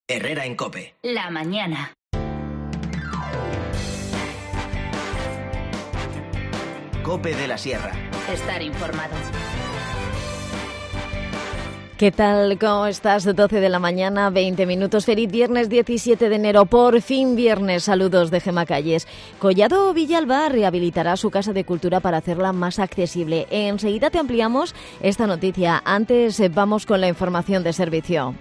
Herrera en COPE. La mañana. COPE de la Sierra. Estar informado. ¿Qué tal? ¿Cómo estás? 12 de la mañana, 20 minutos. Feliz viernes 17 de enero. Por fin viernes. Saludos de Gemma Calles. Collado Villalba rehabilitará su Casa de Cultura para hacerla más accesible. Enseguida te ampliamos esta noticia. Antes vamos con la información de servicio.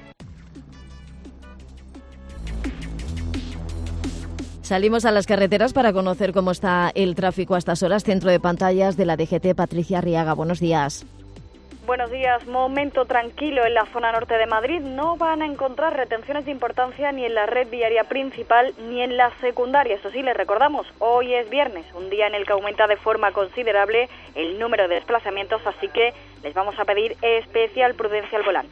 Salimos a las carreteras para conocer cómo está el tráfico a estas horas. Centro de pantallas de la DGT, Patricia Arriaga. Buenos días. Buenos días. Momento tranquilo en la zona norte de Madrid. No van a encontrar retenciones de importancia ni en la red viaria principal ni en la secundaria. Eso sí, les recordamos, hoy es viernes, un día en el que aumenta de forma considerable el número de desplazamientos, así que les vamos a pedir especial prudencia al volante.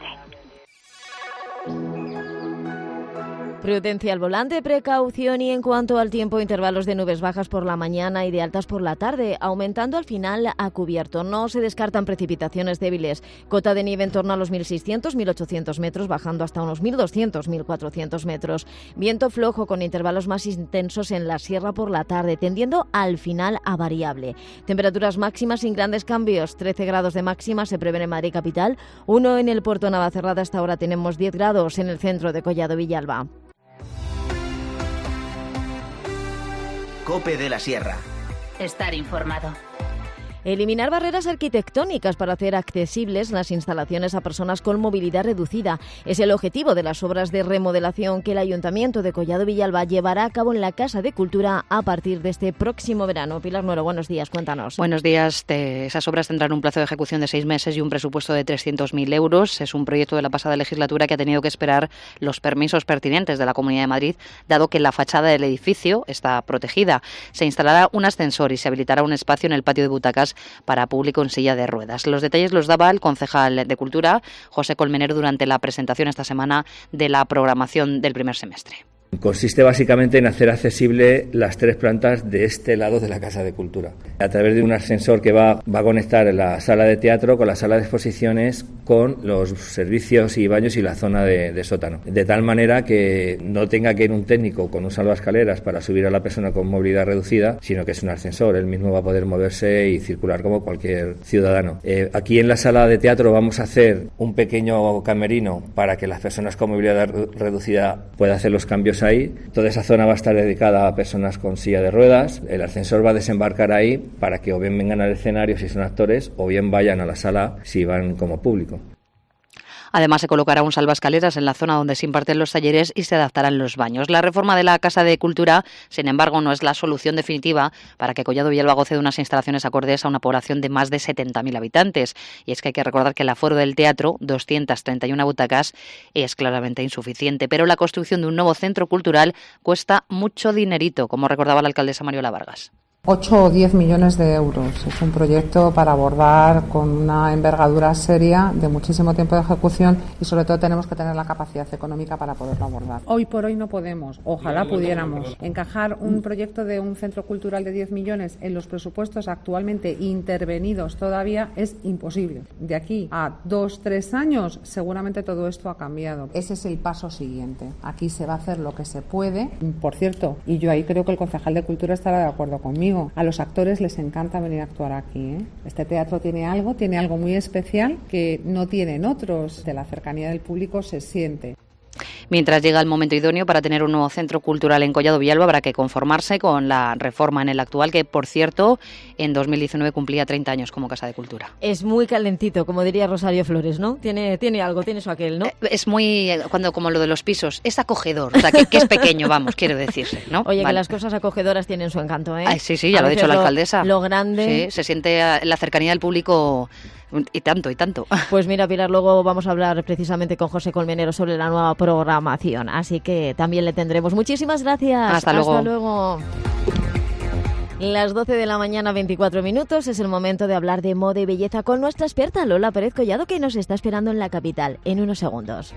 Prudencia al volante, precaución y en cuanto al tiempo, intervalos de nubes bajas por la mañana y de altas por la tarde, aumentando al final a cubierto. No se descartan precipitaciones débiles. Cota de nieve en torno a los 1.600-1.800 metros, bajando hasta unos 1.200-1.400 metros. Viento flojo con intervalos más intensos en la sierra por la tarde, tendiendo al final a variable. Temperaturas máximas sin grandes cambios. 13 grados de máxima se prevén en Madrid capital, 1 en el puerto de Navacerrada. Hasta ahora tenemos 10 grados en el centro de Collado Villalba. COPE de la Sierra. Estar informado. Eliminar barreras arquitectónicas para hacer accesibles las instalaciones a personas con movilidad reducida es el objetivo de las obras de remodelación que el Ayuntamiento de Collado Villalba llevará a cabo en la Casa de Cultura a partir de este próximo verano. Pilar Nuero, buenos días, cuéntanos. Buenos días. Esas obras tendrán un plazo de ejecución de 6 meses y un presupuesto de 300.000 euros. Es un proyecto de la pasada legislatura que ha tenido que esperar los permisos pertinentes de la Comunidad de Madrid, dado que la fachada del edificio está protegida. Se instalará un ascensor y se habilitará un espacio en el patio de butacas para público en silla de ruedas. Los detalles los daba el concejal de Cultura, José Colmenero, durante la presentación esta semana de la programación del primer semestre. Consiste básicamente en hacer accesible las 3 plantas de este lado de la Casa de Cultura, a través de un ascensor que va a conectar la sala de teatro con la sala de exposiciones, con los servicios y baños y la zona de sótano, de tal manera que no tenga que ir un técnico con un salvaescaleras para subir a la persona con movilidad reducida, sino que es un ascensor, él mismo va a poder moverse y circular como cualquier ciudadano. Aquí en la sala de teatro vamos a hacer un pequeño camerino para que las personas con movilidad reducida puedan hacer los cambios ahí. Toda esa zona va a estar dedicada a personas con silla de ruedas. El ascensor va a desembarcar ahí para que o bien vengan al escenario si son actores o bien vayan a la sala si van como público. Además, se colocará un salvaescaleras en la zona donde se imparten los talleres y se adaptarán los baños. La reforma de la Casa de Cultura, sin embargo, no es la solución definitiva para que Collado Villalba goce de unas instalaciones acordes a una población de más de 70.000 habitantes. Y es que hay que recordar que el aforo del teatro, 231 butacas, es claramente insuficiente. Pero la construcción de un nuevo centro cultural cuesta mucho dinerito, como recordaba la alcaldesa Mariola Vargas. 8 o 10 millones de euros. Es un proyecto para abordar con una envergadura seria de muchísimo tiempo de ejecución y sobre todo tenemos que tener la capacidad económica para poderlo abordar. Hoy por hoy no podemos, ojalá pudiéramos, encajar un proyecto de un centro cultural de 10 millones en los presupuestos actualmente intervenidos todavía es imposible. De aquí a 2-3 años seguramente todo esto ha cambiado. Ese es el paso siguiente. Aquí se va a hacer lo que se puede. Por cierto, y yo ahí creo que el concejal de Cultura estará de acuerdo conmigo. A los actores les encanta venir a actuar aquí, ¿eh? Este teatro tiene algo muy especial que no tienen otros. De la cercanía del público se siente. Mientras llega el momento idóneo para tener un nuevo centro cultural en Collado Villalba, habrá que conformarse con la reforma en el actual, que, por cierto, en 2019 cumplía 30 años como Casa de Cultura. Es muy calentito, como diría Rosario Flores, ¿no? Tiene algo, tiene su aquel, ¿no? Es muy, como lo de los pisos, es acogedor, o sea, que es pequeño, vamos, quiero decirse, ¿no? Oye, vale. Que las cosas acogedoras tienen su encanto, ¿eh? Ay, sí, ya lo ha dicho la alcaldesa. Lo grande. Sí, se siente la cercanía del público. Y tanto. Pues mira, Pilar, luego vamos a hablar precisamente con José Colmenero sobre la nueva programación, así que también le tendremos. Muchísimas gracias. Hasta luego. Las 12 de la mañana, 24 minutos, es el momento de hablar de moda y belleza con nuestra experta Lola Pérez Collado, que nos está esperando en la capital en unos segundos.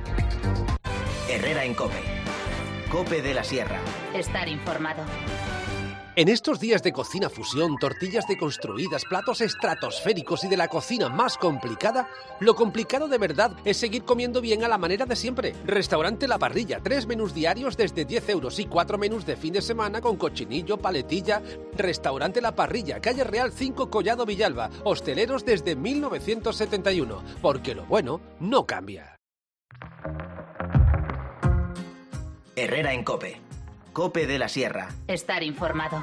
Herrera en COPE. COPE de la Sierra. Estar informado. En estos días de cocina fusión, tortillas deconstruidas, platos estratosféricos y de la cocina más complicada, lo complicado de verdad es seguir comiendo bien a la manera de siempre. Restaurante La Parrilla, 3 menús diarios desde 10 euros y 4 menús de fin de semana con cochinillo, paletilla. Restaurante La Parrilla, calle Real 5, Collado Villalba. Hosteleros desde 1971, porque lo bueno no cambia. Herrera en COPE. COPE de la Sierra. Estar informado.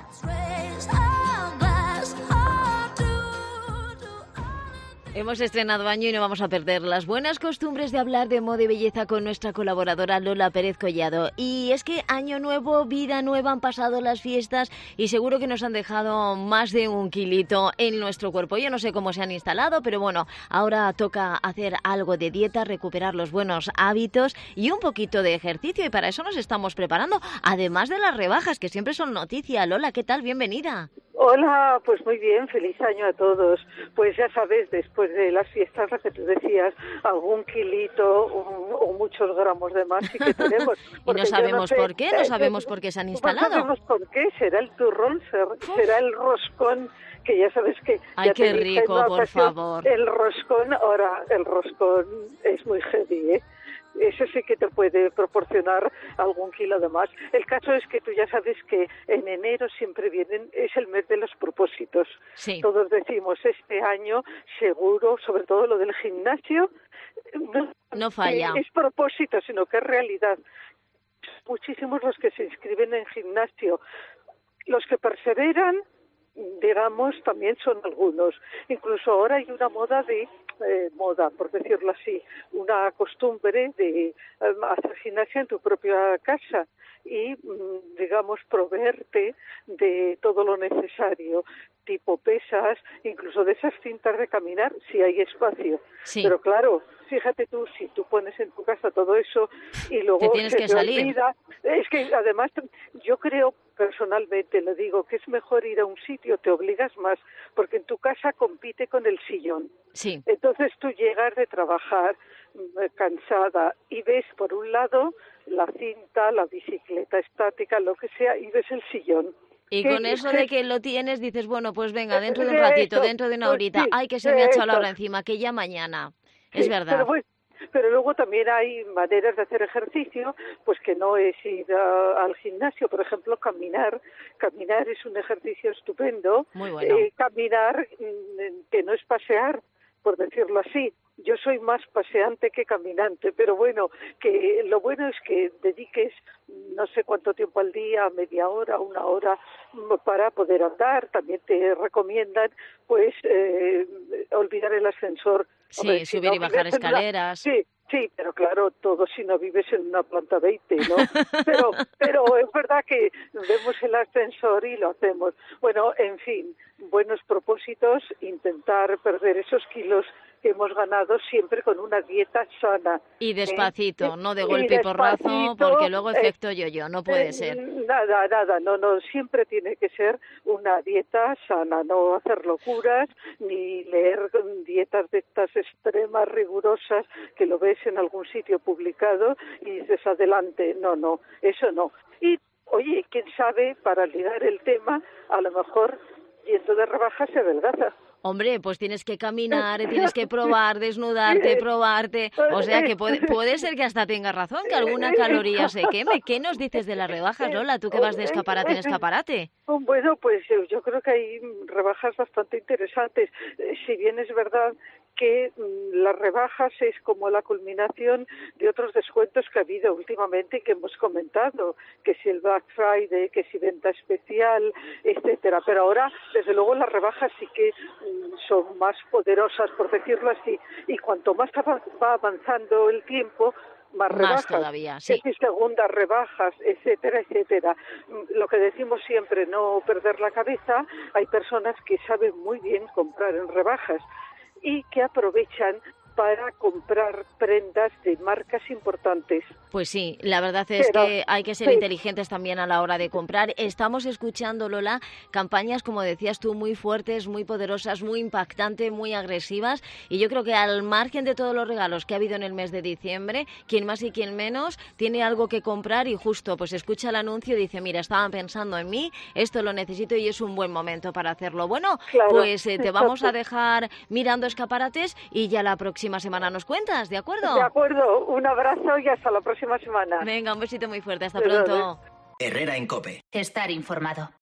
Hemos estrenado año y no vamos a perder las buenas costumbres de hablar de moda y belleza con nuestra colaboradora Lola Pérez Collado. Y es que año nuevo, vida nueva, han pasado las fiestas y seguro que nos han dejado más de 1 kilito en nuestro cuerpo. Yo no sé cómo se han instalado, pero bueno, ahora toca hacer algo de dieta, recuperar los buenos hábitos y un poquito de ejercicio. Y para eso nos estamos preparando, además de las rebajas, que siempre son noticia. Lola, ¿qué tal? Bienvenida. Hola, pues muy bien, feliz año a todos. Pues ya sabes, después de las fiestas, lo que tú decías, algún kilito o muchos gramos de más sí que tenemos. Y no sabemos por qué, no sabemos por qué se han instalado. No sabemos por qué, será el turrón, será el roscón, que ya sabes que... Ay, ya qué rico, por favor. El roscón, ahora, el roscón es muy heavy, ¿eh? Ese sí que te puede proporcionar algún kilo de más. El caso es que tú ya sabes que en enero siempre es el mes de los propósitos. Sí. Todos decimos, este año seguro, sobre todo lo del gimnasio, no falla. Es propósito, sino que es realidad. Muchísimos los que se inscriben en gimnasio. Los que perseveran, digamos, también son algunos. Incluso ahora hay una moda por decirlo así, una costumbre de hacer gimnasia en tu propia casa y, digamos, proveerte de todo lo necesario, tipo pesas, incluso de esas cintas de caminar, si hay espacio. Sí. Pero claro, fíjate tú, si tú pones en tu casa todo eso y luego se te olvida, es que además yo creo personalmente, le digo, que es mejor ir a un sitio, te obligas más, porque en tu casa compite con el sillón. Sí. Entonces tú llegas de trabajar cansada y ves por un lado la cinta, la bicicleta estática, lo que sea, y ves el sillón. Y con eso de que lo tienes, dices, bueno, pues venga, dentro de un ratito, dentro de una horita, sí, ay, que se me ha echado la hora encima, que ya mañana. Sí, es verdad. Pero luego también hay maneras de hacer ejercicio, pues que no es ir al gimnasio, por ejemplo, caminar. Caminar es un ejercicio estupendo. Muy bueno. Caminar, que no es pasear, por decirlo así. Yo soy más paseante que caminante, pero bueno, que lo bueno es que dediques no sé cuánto tiempo al día, media hora, 1 hora, para poder andar. También te recomiendan, pues, olvidar el ascensor. Sí, Hombre, subir y bajar escaleras. Sí, pero claro, todo si no vives en una planta 20, ¿no? Pero es verdad que vemos el ascensor y lo hacemos. Bueno, en fin, buenos propósitos, intentar perder esos kilos que hemos ganado siempre con una dieta sana. Y despacito, no de golpe y porrazo, porque luego efecto yo-yo, no puede ser. Nada, no, siempre tiene que ser una dieta sana, no hacer locuras, ni leer dietas de estas extremas, rigurosas, que lo ves en algún sitio publicado y dices adelante, no, eso no. Y, oye, quién sabe, para ligar el tema, a lo mejor yendo de rebajas se adelgaza. Hombre, pues tienes que caminar, tienes que probar, desnudarte, probarte. O sea que puede ser que hasta tengas razón, que alguna caloría se queme. ¿Qué nos dices de las rebajas, Lola? ¿Tú que vas de escaparate en escaparate? Bueno, pues yo creo que hay rebajas bastante interesantes. Si bien es verdad que las rebajas es como la culminación de otros descuentos que ha habido últimamente y que hemos comentado, que si el Black Friday, que si venta especial, etcétera. Pero ahora, desde luego, las rebajas sí que son más poderosas, por decirlo así, y cuanto más va avanzando el tiempo, más rebajas, todavía, sí. Segundas rebajas, etcétera, etcétera. Lo que decimos siempre, no perder la cabeza. Hay personas que saben muy bien comprar en rebajas y que aprovechan para comprar prendas de marcas importantes. Pues sí, la verdad es que hay que ser inteligentes también a la hora de comprar. Estamos escuchando, Lola, campañas, como decías tú, muy fuertes, muy poderosas, muy impactantes, muy agresivas, y yo creo que al margen de todos los regalos que ha habido en el mes de diciembre, quien más y quien menos tiene algo que comprar y justo pues escucha el anuncio y dice, mira, estaban pensando en mí, esto lo necesito y es un buen momento para hacerlo. Bueno, claro, pues te vamos a dejar mirando escaparates y ya la próxima semana nos cuentas, ¿de acuerdo? De acuerdo, un abrazo y hasta la próxima semana. Venga, un besito muy fuerte, hasta pronto. Herrera en COPE. Estar informado.